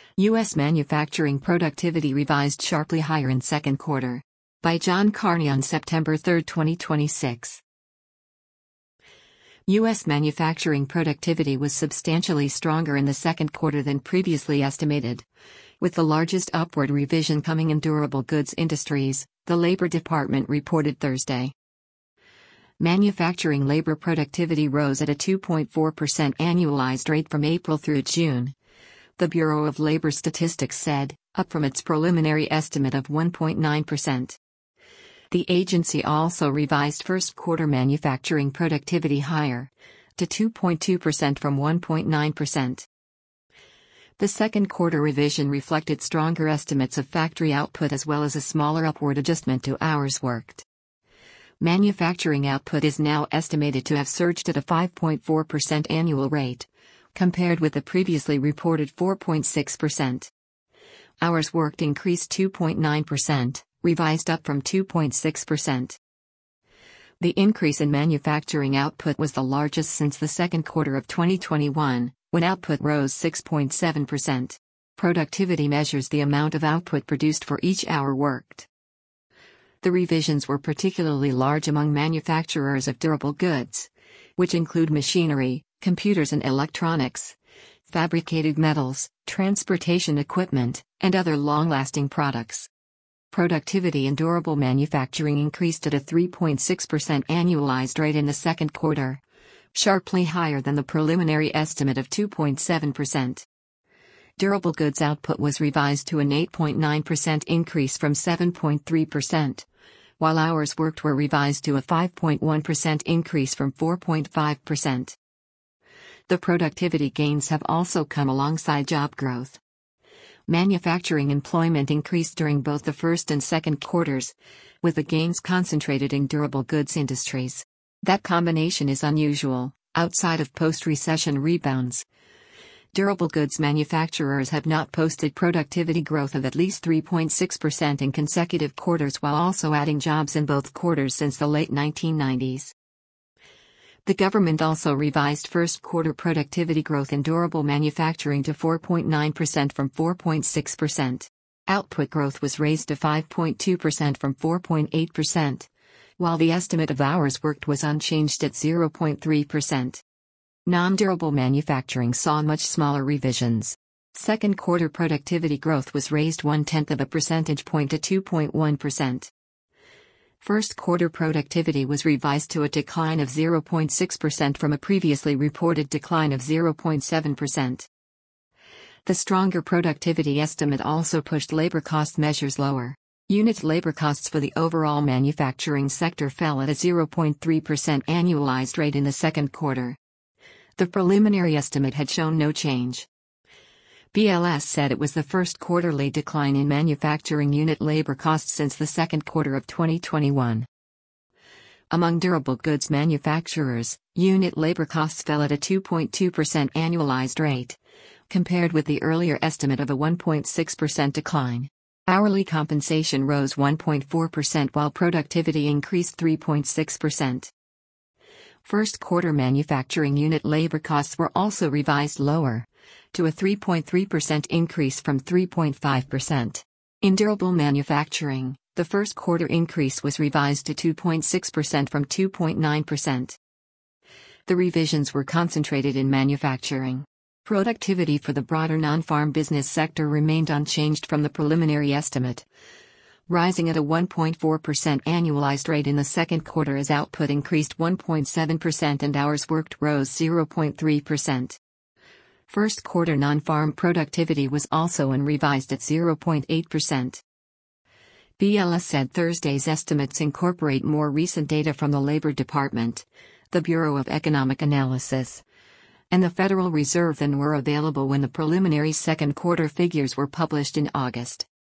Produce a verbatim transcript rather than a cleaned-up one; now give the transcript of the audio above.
U S manufacturing productivity revised sharply higher in second quarter. By John Carney on September third, twenty twenty-six. U S manufacturing productivity was substantially stronger in the second quarter than previously estimated, with the largest upward revision coming in durable goods industries, the Labor Department reported Thursday. Manufacturing labor productivity rose at a two point four percent annualized rate from April through June, the Bureau of Labor Statistics said, up from its preliminary estimate of one point nine percent. The agency also revised first quarter manufacturing productivity higher, to two point two percent from one point nine percent. The second quarter revision reflected stronger estimates of factory output as well as a smaller upward adjustment to hours worked. Manufacturing output is now estimated to have surged at a five point four percent annual rate, compared with the previously reported four point six percent. Hours worked increased two point nine percent, revised up from two point six percent. The increase in manufacturing output was the largest since the second quarter of twenty twenty-one, when output rose six point seven percent. Productivity measures the amount of output produced for each hour worked. The revisions were particularly large among manufacturers of durable goods, which include machinery, computers and electronics, fabricated metals, transportation equipment, and other long-lasting products. Productivity in durable manufacturing increased at a three point six percent annualized rate in the second quarter, sharply higher than the preliminary estimate of two point seven percent. Durable goods output was revised to an eight point nine percent increase from seven point three percent, while hours worked were revised to a five point one percent increase from four point five percent. The productivity gains have also come alongside job growth. Manufacturing employment increased during both the first and second quarters, with the gains concentrated in durable goods industries. That combination is unusual, outside of post-recession rebounds. Durable goods manufacturers have not posted productivity growth of at least three point six percent in consecutive quarters while also adding jobs in both quarters since the late nineteen nineties. The government also revised first quarter productivity growth in durable manufacturing to four point nine percent from four point six percent. Output growth was raised to five point two percent from four point eight percent, while the estimate of hours worked was unchanged at zero point three percent. Non-durable manufacturing saw much smaller revisions. Second quarter productivity growth was raised one-tenth of a percentage point to two point one percent. First quarter productivity was revised to a decline of zero point six percent from a previously reported decline of zero point seven percent. The stronger productivity estimate also pushed labor cost measures lower. Unit labor costs for the overall manufacturing sector fell at a zero point three percent annualized rate in the second quarter. The preliminary estimate had shown no change. B L S said it was the first quarterly decline in manufacturing unit labor costs since the second quarter of twenty twenty-one. Among durable goods manufacturers, unit labor costs fell at a two point two percent annualized rate, compared with the earlier estimate of a one point six percent decline. Hourly compensation rose one point four percent while productivity increased three point six percent. First quarter manufacturing unit labor costs were also revised lower, to a three point three percent increase from three point five percent. In durable manufacturing, the first quarter increase was revised to two point six percent from two point nine percent. The revisions were concentrated in manufacturing. Productivity for the broader non-farm business sector remained unchanged from the preliminary estimate, rising at a one point four percent annualized rate in the second quarter as output increased one point seven percent and hours worked rose zero point three percent. First quarter non-farm productivity was also revised at zero point eight percent. B L S said Thursday's estimates incorporate more recent data from the Labor Department, the Bureau of Economic Analysis, and the Federal Reserve than were available when the preliminary second quarter figures were published in August.